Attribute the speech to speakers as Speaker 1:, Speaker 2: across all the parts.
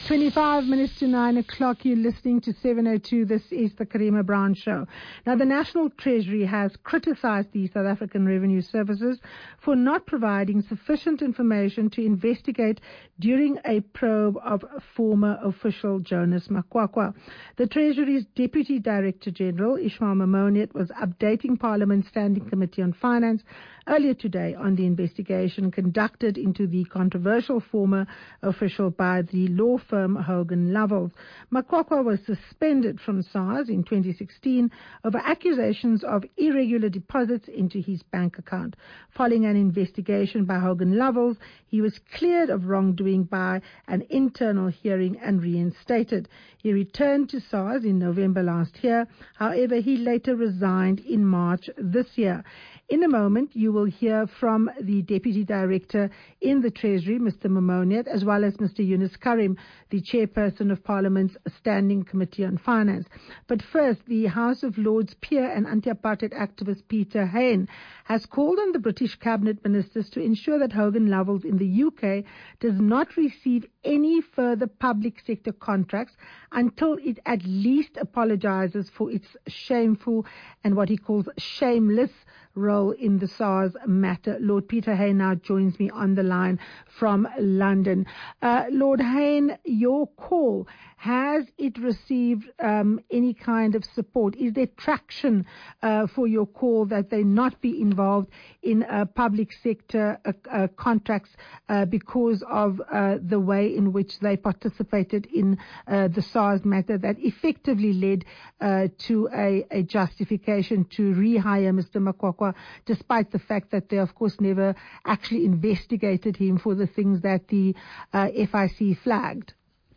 Speaker 1: 25 minutes to 9 o'clock. You're listening to 702. This is the Karima Brown Show. Now, the National Treasury has criticized the South African Revenue Services for not providing sufficient information to investigate during a probe of former official Jonas Makwakwa. The Treasury's Deputy Director General, Ishmael Mamoniet, was updating Parliament's Standing Committee on Finance earlier today on the investigation conducted into the controversial former official by the law firm Hogan Lovells. Makwakwa was suspended from SARS in 2016 over accusations of irregular deposits into his bank account. Following an investigation by Hogan Lovells, he was cleared of wrongdoing by an internal hearing and reinstated. He returned to SARS in November last year. However, he later resigned in March this year. In a moment, you will hear from the Deputy Director in the Treasury, Mr. Mamoniet, as well as Mr. Yunus Karim, the Chairperson of Parliament's Standing Committee on Finance. But first, the House of Lords peer and anti-apartheid activist Peter Hain has called on the British Cabinet Ministers to ensure that Hogan Lovells in the UK does not receive any further public sector contracts until it at least apologizes for its shameful and what he calls shameless role in the SARS matter. Lord Peter Hain now joins me on the line from London. Lord Hain, your call, has it received any kind of support? Is there traction for your call that they not be involved in public sector contracts because of the way in which they participated in the SARS matter that effectively led to a justification to rehire Mr. Makwakwa, despite the fact that they, of course, never actually investigated him for the things that the FIC flagged?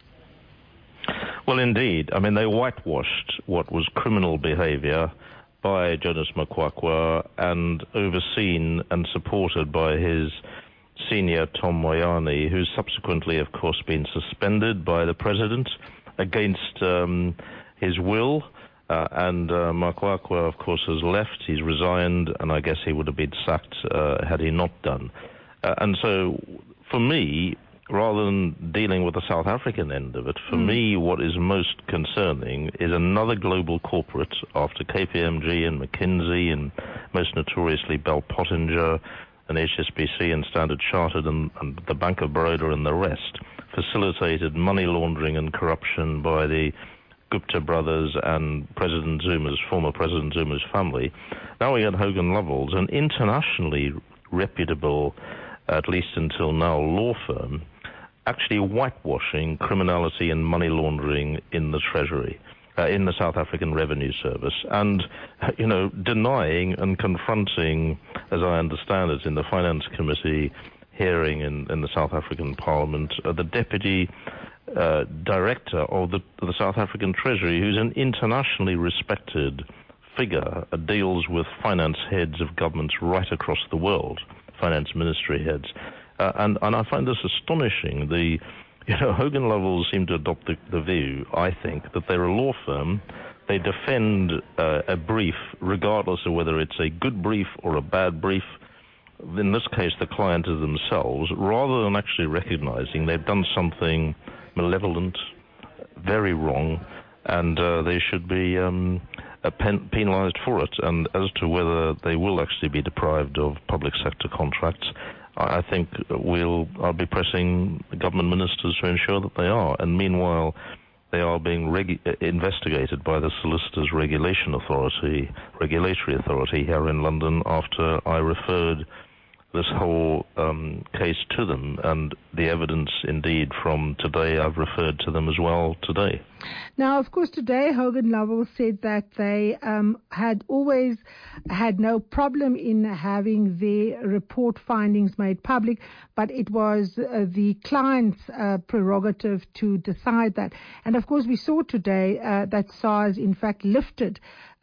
Speaker 2: Well, indeed. I mean, they whitewashed what was criminal behavior by Jonas Makwakwa and overseen and supported by his senior Tom Moyane, who's subsequently, of course, been suspended by the president against his will. And Makwakwa, of course, has left. He's resigned, and I guess he would have been sacked had he not done. And so, for me, rather than dealing with the South African end of it, for me, what is most concerning is another global corporate after KPMG and McKinsey and most notoriously Bell Pottinger and HSBC and Standard Chartered and the Bank of Baroda and the rest facilitated money laundering and corruption by the Gupta brothers and former President Zuma's family. Now we had Hogan Lovells, an internationally reputable, at least until now, law firm, actually whitewashing criminality and money laundering in the Treasury, in the South African Revenue Service, and, denying and confronting, as I understand it, in the Finance Committee hearing in the South African Parliament, the Deputy Director of the South African Treasury, who's an internationally respected figure, deals with finance heads of governments right across the world, finance ministry heads. And I find this astonishing. Hogan Lovells seem to adopt the view, I think, that they're a law firm. They defend a brief, regardless of whether it's a good brief or a bad brief. In this case, the client is themselves, rather than actually recognizing they've done something malevolent, very wrong, and they should be penalized for it. And as to whether they will actually be deprived of public sector contracts, I think I'll be pressing government ministers to ensure that they are. And meanwhile, they are being investigated by the Solicitors Regulatory Authority here in London after I referred this whole case to them, and the evidence indeed from today, I've referred to them as well today.
Speaker 1: Now, of course, today Hogan Lovells said that they had always had no problem in having their report findings made public, but it was the client's prerogative to decide that. And of course, we saw today that SARS in fact lifted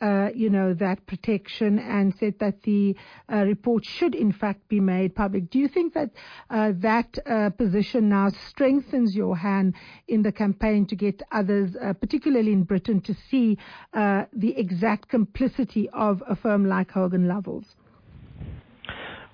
Speaker 1: that protection and said that the report should in fact be made public. Do you think that that position now strengthens your hand in the campaign to get others, particularly in Britain, to see the exact complicity of a firm like Hogan Lovells?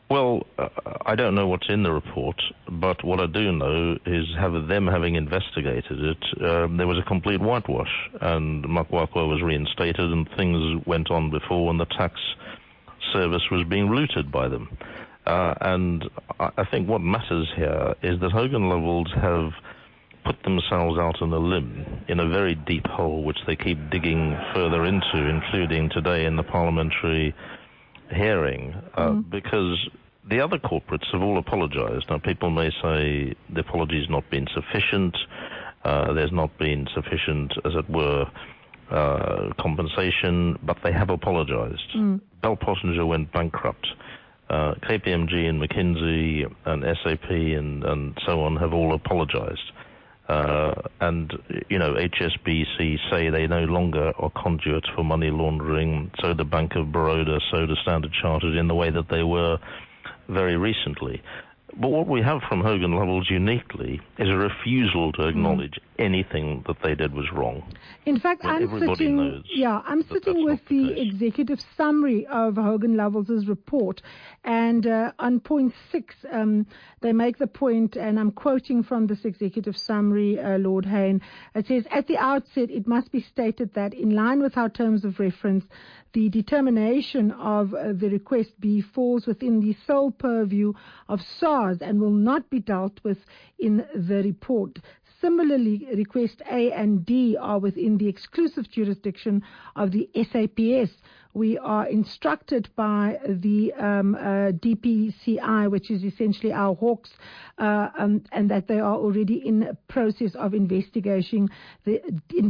Speaker 2: Well, I don't know what's in the report, but what I do know is having investigated it, there was a complete whitewash, and Makwakwa was reinstated, and things went on before, and the tax service was being looted by them. And I think what matters here is that Hogan Lovells have put themselves out on a limb in a very deep hole, which they keep digging further into, including today in the parliamentary hearing, because the other corporates have all apologized. Now, people may say the apology's not been sufficient, there's not been sufficient, as it were, compensation, but they have apologized. Bell Pottinger went bankrupt. KPMG and McKinsey and SAP and so on have all apologized. And, HSBC say they no longer are conduits for money laundering, so the Bank of Baroda, so the Standard Chartered, in the way that they were very recently. But what we have from Hogan Lovells uniquely is a refusal to acknowledge anything that they did was wrong.
Speaker 1: In fact, I'm sitting with the executive summary of Hogan Lovells' report, and on point 6, they make the point, and I'm quoting from this executive summary, Lord Hayne. It says, at the outset, it must be stated that in line with our terms of reference, the determination of the request B falls within the sole purview of SARS and will not be dealt with in the report. Similarly, request A and D are within the exclusive jurisdiction of the SAPS. We are instructed by the DPCI, which is essentially our Hawks, and that they are already in a process of investigating the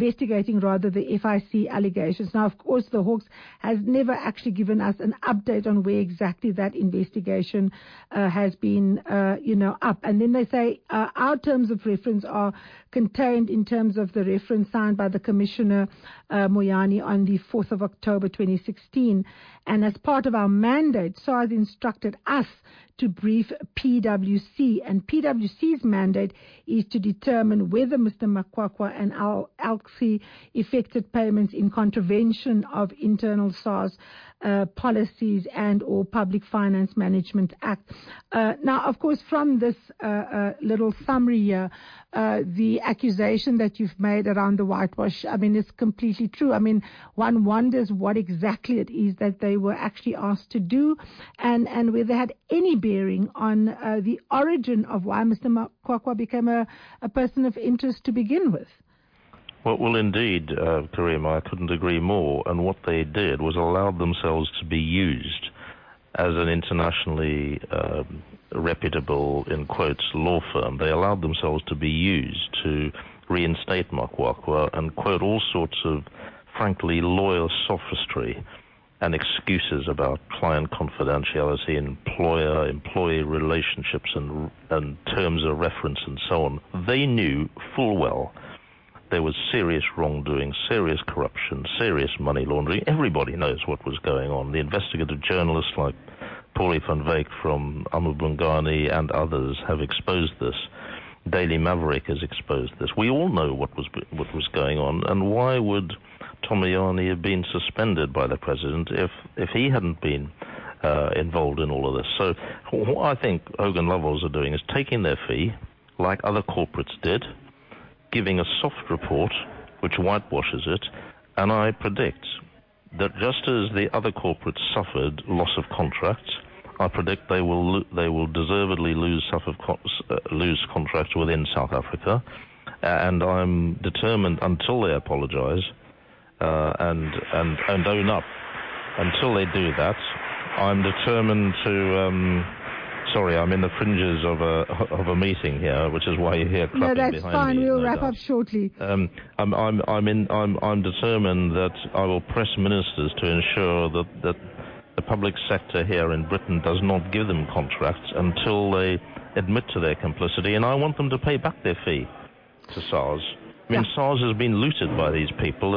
Speaker 1: FIC allegations. Now, of course, the Hawks has never actually given us an update on where exactly that investigation has been, up. And then they say our terms of reference are contained in terms of the reference signed by the Commissioner Moyane on the 4th of October 2016. And as part of our mandate, SARS instructed us to brief PwC, and PwC's mandate is to determine whether Mr. Makwakwa and ALCI effected payments in contravention of internal SARS policies and or Public Finance Management Act. Now, of course, from this little summary here, the accusation that you've made around the whitewash, is completely true. One wonders what exactly it is that they were actually asked to do, and whether they had any bearing on the origin of why Mr. Makwakwa became a person of interest to begin with.
Speaker 2: Well, indeed, Karima, I couldn't agree more. And what they did was allowed themselves to be used as an internationally reputable, in quotes, law firm. They allowed themselves to be used to reinstate Makwakwa and quote all sorts of, frankly, lawyer sophistry and excuses about client confidentiality, employer-employee relationships and terms of reference and so on. They knew full well there was serious wrongdoing, serious corruption, serious money laundering. Everybody knows what was going on. The investigative journalists like Paulie van Wyk from Amubungani and others have exposed this. Daily Maverick has exposed this. We all know what was going on, and why would Tom Moyane have been suspended by the president if he hadn't been involved in all of this? So what I think Hogan Lovells are doing is taking their fee, like other corporates did, giving a soft report which whitewashes it, and I predict that just as the other corporates suffered loss of contracts, I predict they will deservedly lose contracts within South Africa, and I'm determined until they apologise and own up. Until they do that, I'm determined to. Sorry, I'm in the fringes of a meeting here, which is why you hear clapping behind me.
Speaker 1: No, that's fine. We'll wrap up shortly.
Speaker 2: I'm determined that I will press ministers to ensure that the public sector here in Britain does not give them contracts until they admit to their complicity, and I want them to pay back their fee to SARS. SARS has been looted by these people,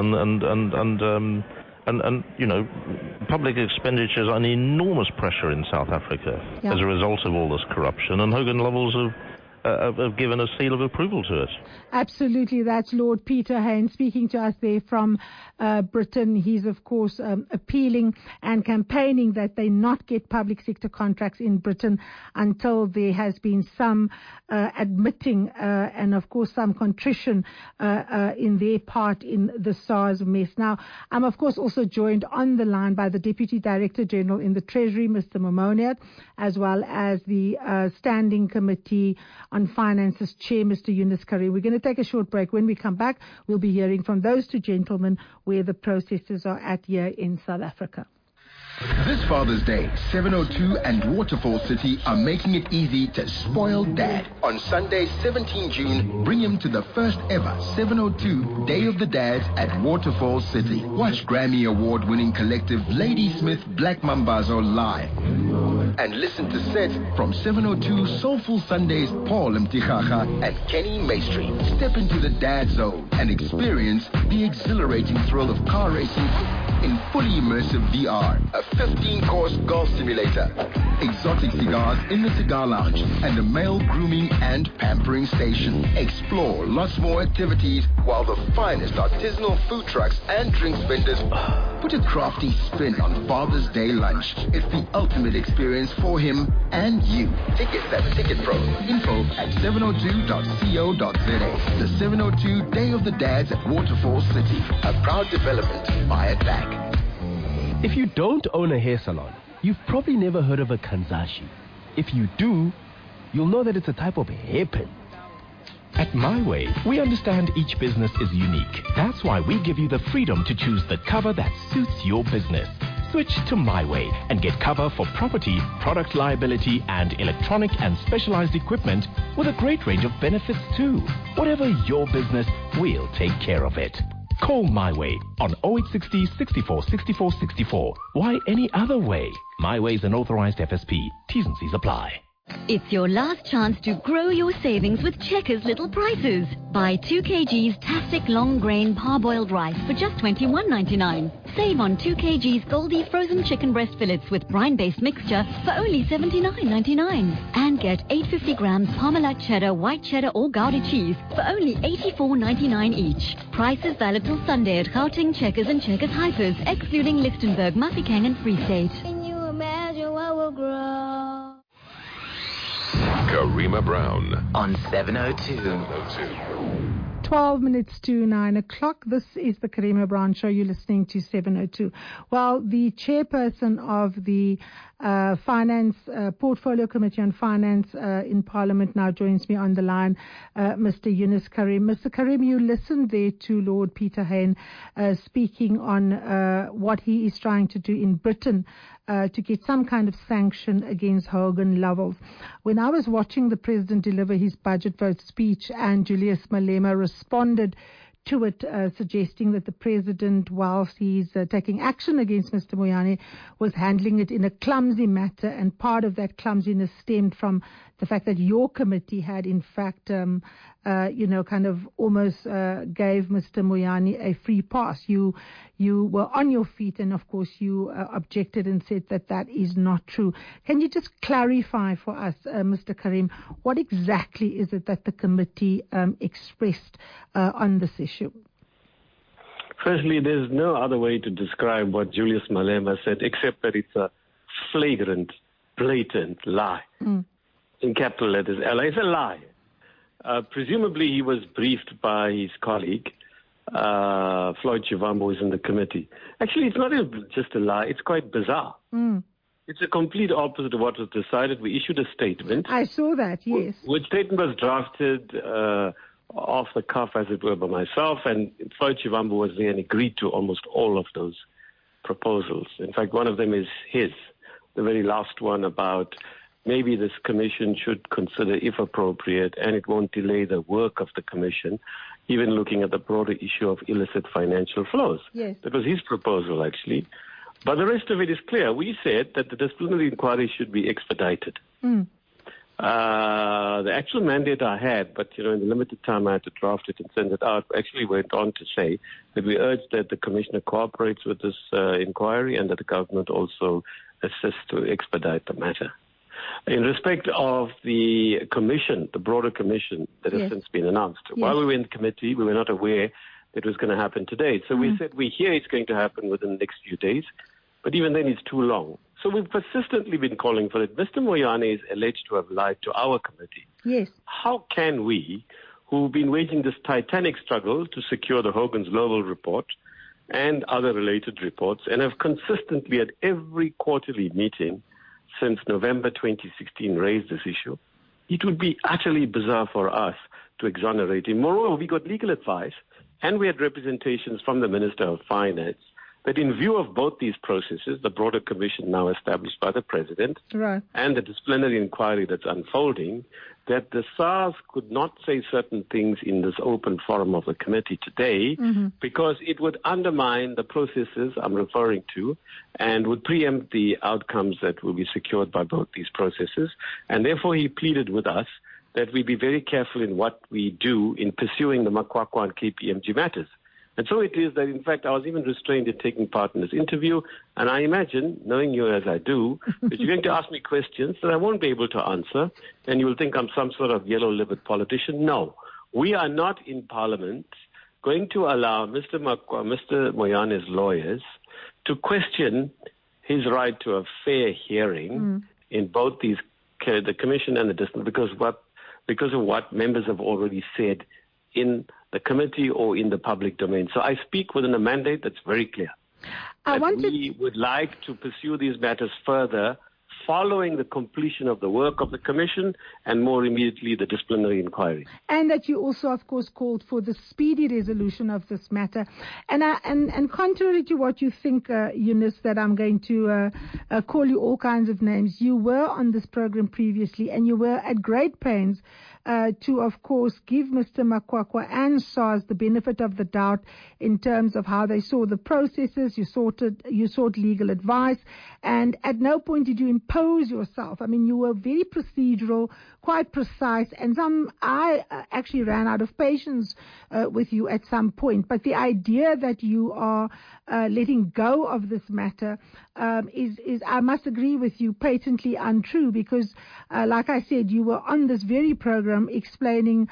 Speaker 2: and public expenditures are an enormous pressure in South Africa as a result of all this corruption. And Hogan Lovells have given a seal of approval to it.
Speaker 1: Absolutely. That's Lord Peter Hain speaking to us there from Britain. He's, of course, appealing and campaigning that they not get public sector contracts in Britain until there has been some admitting and, of course, some contrition in their part in the SARS mess. Now, I'm, of course, also joined on the line by the Deputy Director General in the Treasury, Mr. Momoniat, as well as the Standing Committee on Finance's Chair, Mr. Yunus Kareem. We're going to take a short break. When we come back, we'll be hearing from those two gentlemen where the processes are at here in South Africa.
Speaker 3: This Father's Day, 702 and Waterfall City are making it easy to spoil Dad. On Sunday, 17 June, bring him to the first ever 702 Day of the Dads at Waterfall City. Watch Grammy Award-winning collective Ladysmith Black Mambazo live. And listen to sets from 702 Soulful Sundays Paul Mtichacha and Kenny Maestri. Step into the Dad Zone and experience the exhilarating thrill of car racing in fully immersive VR, a 15-course golf simulator, exotic cigars in the cigar lounge, and a male grooming and pampering station. Explore lots more activities while the finest artisanal food trucks and drinks vendors put a crafty spin on Father's Day lunch. It's the ultimate experience for him and you. Tickets at TicketPro. Info at 702.co.za. The 702 Day of the Dads at Waterfall City. A proud development. Buy it back.
Speaker 4: If you don't own a hair salon, you've probably never heard of a kanzashi. If you do, you'll know that it's a type of hairpin. At My Way, we understand each business is unique. That's why we give you the freedom to choose the cover that suits your business. Switch to My Way and get cover for property, product liability, and electronic and specialized equipment with a great range of benefits too. Whatever your business, we'll take care of it. Call My Way on 0860 64 64 64. Why any other way? My Way is an authorized FSP. T's and C's apply.
Speaker 5: It's your last chance to grow your savings with Checkers Little Prices. Buy 2 kgs Tastic Long Grain Parboiled Rice for just $21.99. Save on 2 kgs Goldie Frozen Chicken Breast Fillets with brine-based mixture for only $79.99. And get 850 grams Parmalat Cheddar, White Cheddar or Gouda Cheese for only $84.99 each. Prices valid till Sunday at Gauteng, Checkers and Checkers Hypers, excluding Lichtenburg, Mafeking and Free State.
Speaker 6: Can you imagine what will grow?
Speaker 7: Karima Brown
Speaker 8: on 702.
Speaker 1: 12 minutes to 9 o'clock. This is the Karima Brown Show. You're listening to 702. Well, the chairperson of the Finance Portfolio Committee on Finance in Parliament now joins me on the line, Mr. Yunus Kareem. Mr. Kareem, you listened there to Lord Peter Hain speaking on what he is trying to do in Britain to get some kind of sanction against Hogan Lovells. When I was watching the President deliver his budget vote speech and Julius Malema responded to it, suggesting that the President, whilst he's taking action against Mr. Moyane, was handling it in a clumsy matter, and part of that clumsiness stemmed from the fact that your committee had, in fact, kind of almost gave Mr. Moyane a free pass. You were on your feet, and of course you objected and said that that is not true. Can you just clarify for us, Mr. Kareem, what exactly is it that the committee expressed on this issue?
Speaker 9: Firstly, there's no other way to describe what Julius Malema said except that it's a flagrant, blatant lie. In capital letters, L-A. It's a lie. Presumably he was briefed by his colleague, Floyd Shivambu, who is in the committee. Actually, it's not just a lie. It's quite bizarre. It's a complete opposite of what was decided. We issued a statement.
Speaker 1: I saw that, yes.
Speaker 9: Which statement was drafted off the cuff, as it were, by myself, and Floyd Shivambu was there and agreed to almost all of those proposals. In fact, one of them is his, the very last one about maybe this commission should consider, if appropriate, and it won't delay the work of the commission, even looking at the broader issue of illicit financial flows.
Speaker 1: Yes.
Speaker 9: That was his proposal, actually. But the rest of it is clear. We said that the disciplinary inquiry should be expedited. The actual mandate I had, but in the limited time I had to draft it and send it out, actually went on to say that we urge that the commissioner cooperates with this inquiry and that the government also assists to expedite the matter. In respect of the commission, the broader commission that has since been announced, while we were in the committee, we were not aware that it was going to happen today. So we said we hear it's going to happen within the next few days, but even then it's too long. So we've persistently been calling for it. Mr. Moyane is alleged to have lied to our committee.
Speaker 1: Yes.
Speaker 9: How can we, who've been waging this titanic struggle to secure the Hogan's-Lowell report and other related reports, and have consistently at every quarterly meeting since November 2016 raised this issue, it would be utterly bizarre for us to exonerate him. Moreover, we got legal advice and we had representations from the Minister of Finance that in view of both these processes, the broader commission now established by the President and the disciplinary inquiry that's unfolding, that the SARS could not say certain things in this open forum of the committee today because it would undermine the processes I'm referring to and would preempt the outcomes that will be secured by both these processes. And therefore he pleaded with us that we be very careful in what we do in pursuing the Makwakwa and KPMG matters. And so it is that, in fact, I was even restrained in taking part in this interview. And I imagine, knowing you as I do, that you're going to ask me questions that I won't be able to answer. And you will think I'm some sort of yellow-livered politician. No, we are not in Parliament going to allow Mr. Moyane's lawyers to question his right to a fair hearing in both these, the Commission and the district, because of what members have already said in the committee or in the public domain. So I speak within a mandate that's very clear. We would like to pursue these matters further following the completion of the work of the Commission and more immediately the disciplinary inquiry.
Speaker 1: And that you also, of course, called for the speedy resolution of this matter. And contrary to what you think, Eunice, that I'm going to call you all kinds of names, you were on this program previously and you were at great pains to, of course, give Mr. Makwakwa and SARS the benefit of the doubt in terms of how they saw the processes. You sought legal advice, and at no point did you impose yourself. I mean, you were very procedural, quite precise, and I actually ran out of patience with you at some point. But the idea that you are letting go of this matter is, I must agree with you, patently untrue, because, like I said, you were on this very program explaining,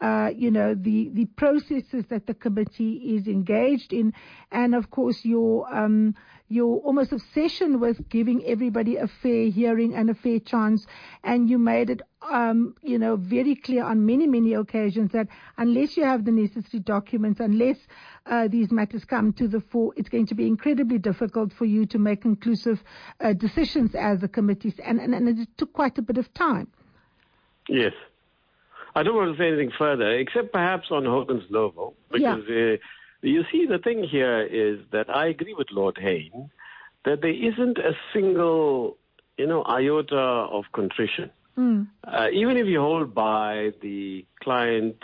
Speaker 1: the processes that the committee is engaged in, and of course your almost obsession with giving everybody a fair hearing and a fair chance, and you made it, very clear on many, many occasions that unless you have the necessary documents, unless these matters come to the fore, it's going to be incredibly difficult for you to make conclusive decisions as a committee, and it took quite a bit of time.
Speaker 9: Yes. I don't want to say anything further, except perhaps on Hogan's-Lowell, because you see, the thing here is that I agree with Lord Hayne that there isn't a single, iota of contrition. Even if you hold by the client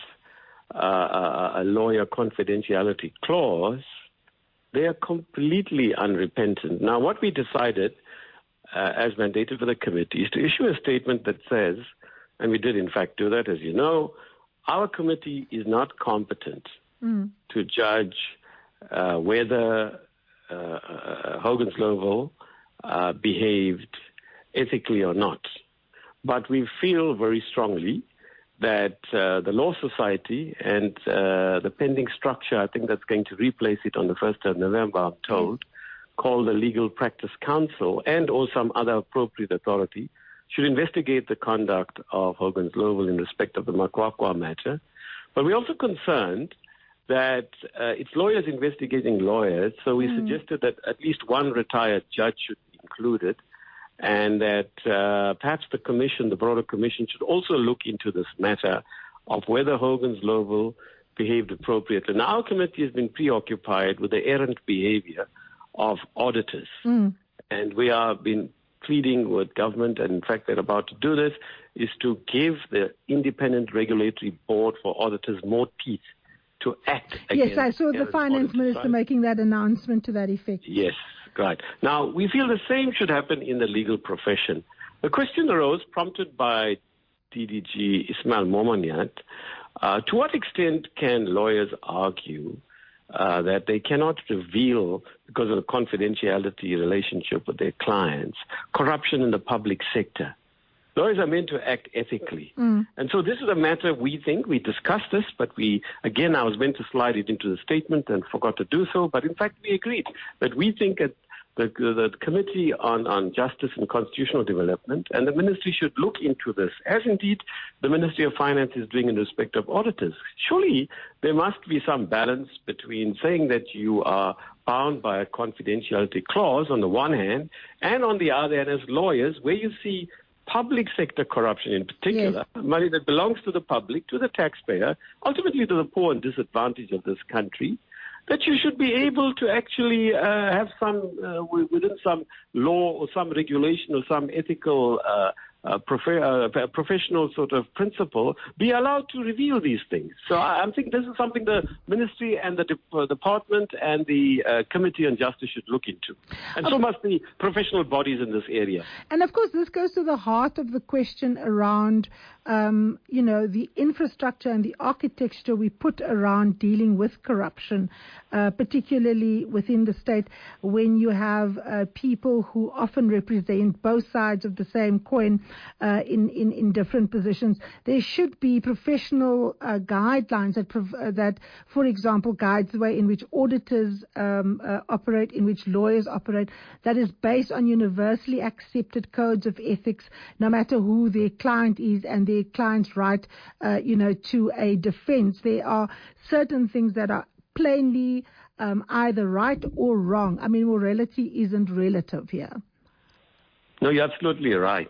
Speaker 9: lawyer confidentiality clause, they are completely unrepentant. Now, what we decided, as mandated for the committee, is to issue a statement that says, and we did in fact do that, as you know, our committee is not competent to judge whether Hogan's-Lowell behaved ethically or not. But we feel very strongly that the Law Society and the pending structure, I think that's going to replace it on the 1st of November, I'm told, called the Legal Practice Council, and or some other appropriate authority, should investigate the conduct of Hogan's-Lowell in respect of the Makwakwa matter. But we're also concerned that it's lawyers investigating lawyers, so we suggested that at least one retired judge should be included, and that perhaps the commission, the broader commission, should also look into this matter of whether Hogan's-Lowell behaved appropriately. Now, our committee has been preoccupied with the errant behavior of auditors, and we have been pleading with government, and in fact they're about to do this, is to give the Independent Regulatory Board for Auditors more teeth to act against.
Speaker 1: Yes, I saw the finance minister making that announcement to that effect.
Speaker 9: Yes, right. Now, we feel the same should happen in the legal profession. The question arose, prompted by DDG Ismail Momoniat, to what extent can lawyers argue that they cannot reveal, because of the confidentiality relationship with their clients, corruption in the public sector? Lawyers are meant to act ethically. And so this is a matter we discussed this, but I was meant to slide it into the statement and forgot to do so. But in fact, we agreed that we think that the Committee on Justice and Constitutional Development and the Ministry should look into this, as indeed the Ministry of Finance is doing in respect of auditors. Surely there must be some balance between saying that you are bound by a confidentiality clause on the one hand, and on the other hand, as lawyers, where you see public sector corruption in particular, money that belongs to the public, to the taxpayer, ultimately to the poor and disadvantaged of this country, that you should be able to actually have some, within some law or some regulation or some ethical professional sort of principle, be allowed to reveal these things. So I think this is something the Ministry and the Department and the Committee on Justice should look into. And so must the professional bodies in this area.
Speaker 1: And of course, this goes to the heart of the question around, the infrastructure and the architecture we put around dealing with corruption, particularly within the state, when you have people who often represent both sides of the same coin in different positions. There should be professional guidelines that, for example, guides the way in which auditors operate, in which lawyers operate, that is based on universally accepted codes of ethics, no matter who their client is and their client's right, to a defense. There are certain things that are plainly either right or wrong. I mean, morality isn't relative here.
Speaker 9: No, you're absolutely right.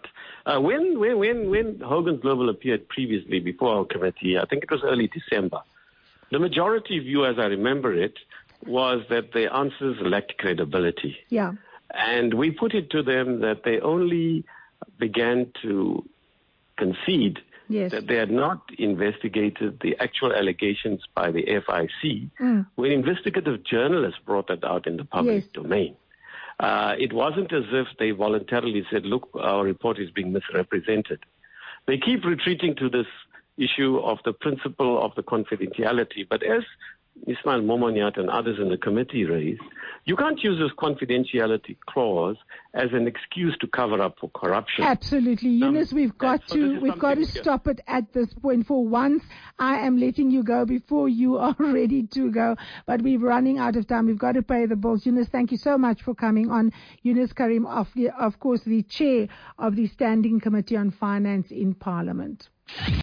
Speaker 9: When Hogan's Global appeared previously before our committee, I think it was early December, the majority view, as I remember it, was that the answers lacked credibility.
Speaker 1: Yeah.
Speaker 9: And we put it to them that they only began to concede that they had not investigated the actual allegations by the FIC when investigative journalists brought that out in the public domain. It wasn't as if they voluntarily said, look, our report is being misrepresented. They keep retreating to this issue of the principle of the confidentiality. But as Ismail Momoniat and others in the committee raised, you can't use this confidentiality clause as an excuse to cover up for corruption.
Speaker 1: Absolutely. Eunice, we've got to stop it at this point. For once, I am letting you go before you are ready to go. But we're running out of time. We've got to pay the bills. Eunice, thank you so much for coming on. Eunice Karim, of course, the chair of the Standing Committee on Finance in Parliament.